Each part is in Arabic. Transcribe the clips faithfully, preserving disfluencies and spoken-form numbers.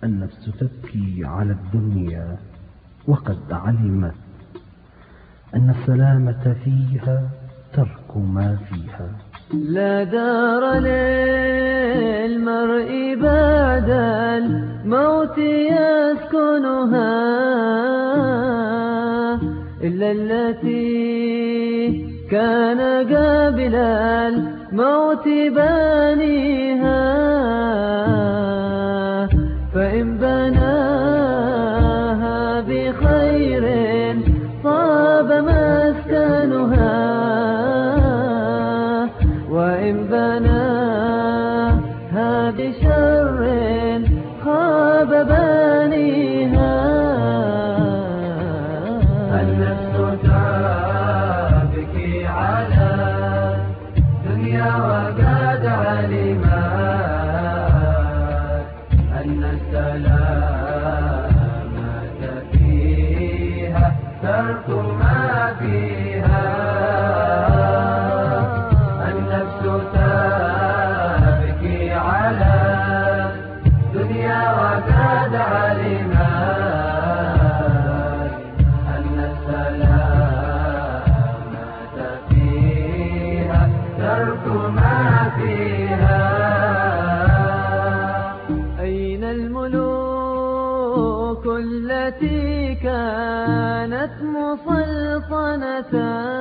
النفس تبكي على الدنيا وقد علمت أن السلامة فيها ترك ما فيها. لا دار للمرء بعد الموت يسكنها إلا التي كان قبل الموت بانيها، فإن بناها بخير طاب مسكنها، وإن بناها بشر خاب بانيها. النفس تبكي على دنيا وقد علمت أن السلامة فيها ترك ما فيها. النفس تبكي على دنيا وقد علمت أن السلامة فيها ترك ما فيها. أين الملوك التي كانت مسلطنة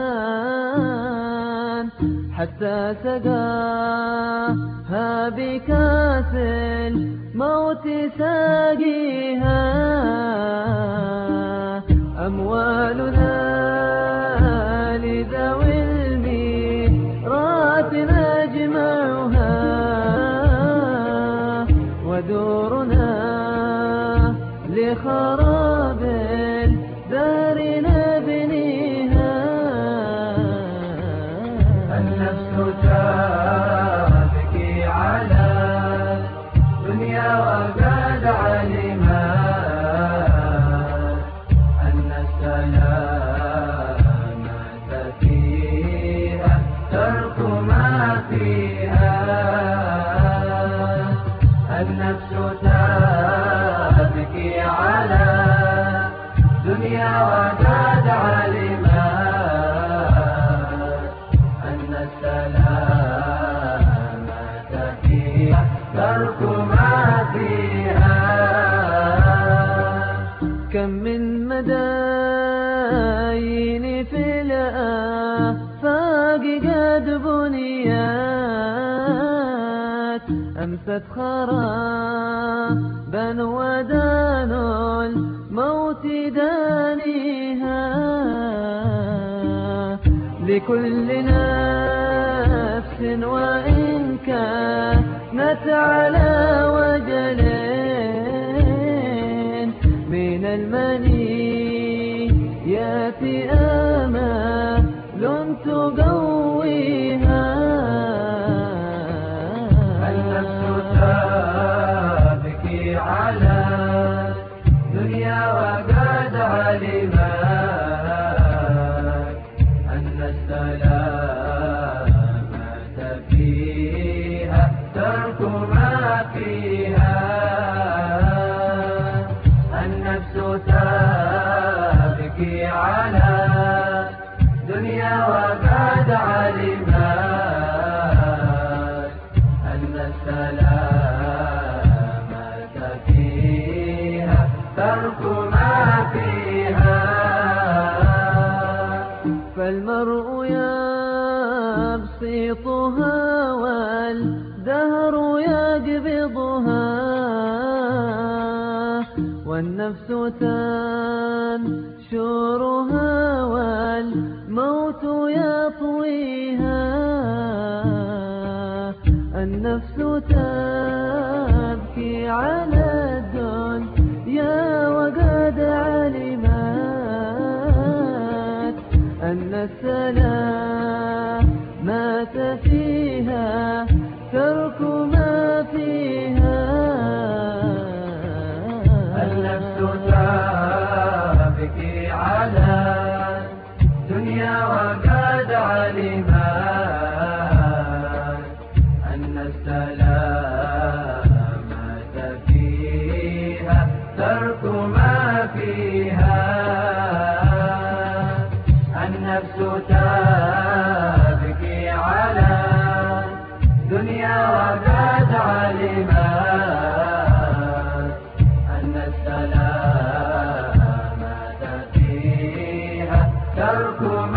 حتى سقاها بكاس الموت ساقيها؟ أموالنا لذوي الميراث نجمعها، ودورنا لخراب الدار نبنيها. النفس تبكي على دنيا وقد علمت أن السلامة فيها ترك ما فيها. النفس تبكي على دنيا وقد علمت أن السلامة فيها ترك ما فيها. كم من مداين في الآفاق قد بنيت أمست خرابا ودان الموت دانيها. لكل نفس وإن كانت على وجل من المنيات آمال تقويها. النفس تبكي على دنيا وقد علمت أن السلامة فيها ترك ما فيها. النفس تبكي على دنيا وقد علمت أن السلامة فيها ترك ما فيها. فالمرء يبسطها والدهر يقبضها، والنفس تنشرها والموت يطويها. النفس تبكي على الدنيا وقد علمت أن السلامة فيها ترك ما فيها. النفس تبكي على دنيا وقد علمت أن السلامة فيها ترك ما